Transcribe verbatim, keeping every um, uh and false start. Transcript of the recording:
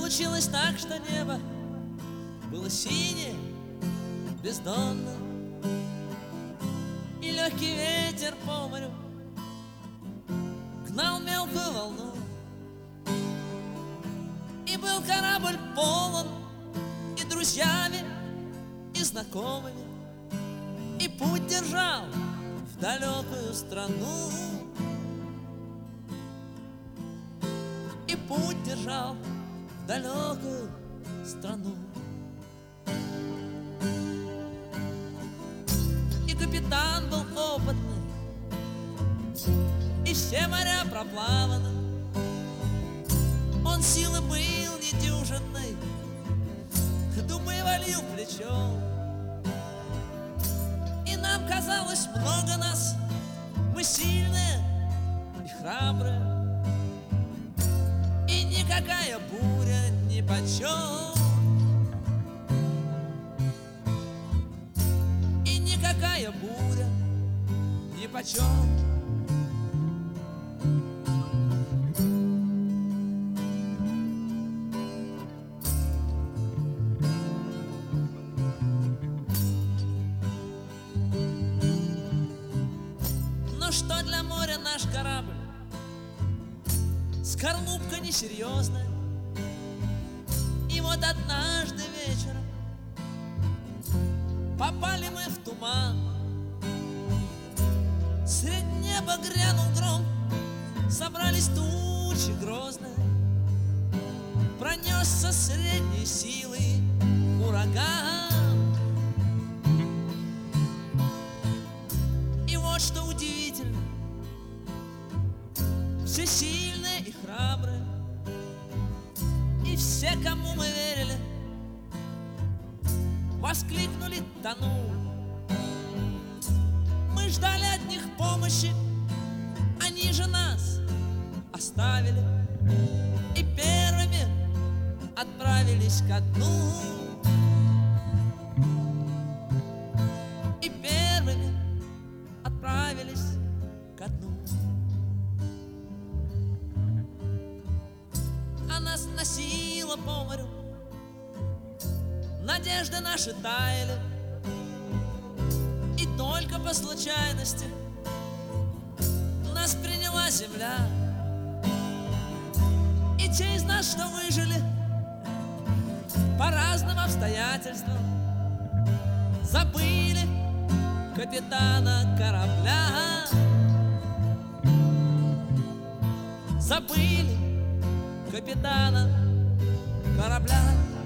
случилось так, что небо было синее, бездонно, и легкий ветер по морю гнал мелкую волну. И был корабль полон и друзьями, и знакомыми, и путь держал в далекую страну. И путь держал в далекую страну. И капитан был опытный, и все моря проплаваны. Он силы был недюжинной, думай, валил плечом. И нам казалось много нас, мы сильные и храбрые, и никакая буря нипочем. И никакая буря нипочем. Но что для моря наш корабль? Скорлупка несерьезная. И вот однажды вечером попали мы в туман. Средь неба грянул гром, собрались тучи грозные. Пронесся средней силы ураган. И вот что удивительно, все сильные и храбрые, и все, кому мы верили, воскликнули: тону. Мы ждали от них помощи, они же нас оставили и первыми отправились ко дну. И первыми отправились ко дну. А нас носило по морю, надежды наши таяли. И только по случайности нас приняла земля. И те из нас, что выжили по разным обстоятельствам, забыли капитана корабля. Забыли капитана корабля.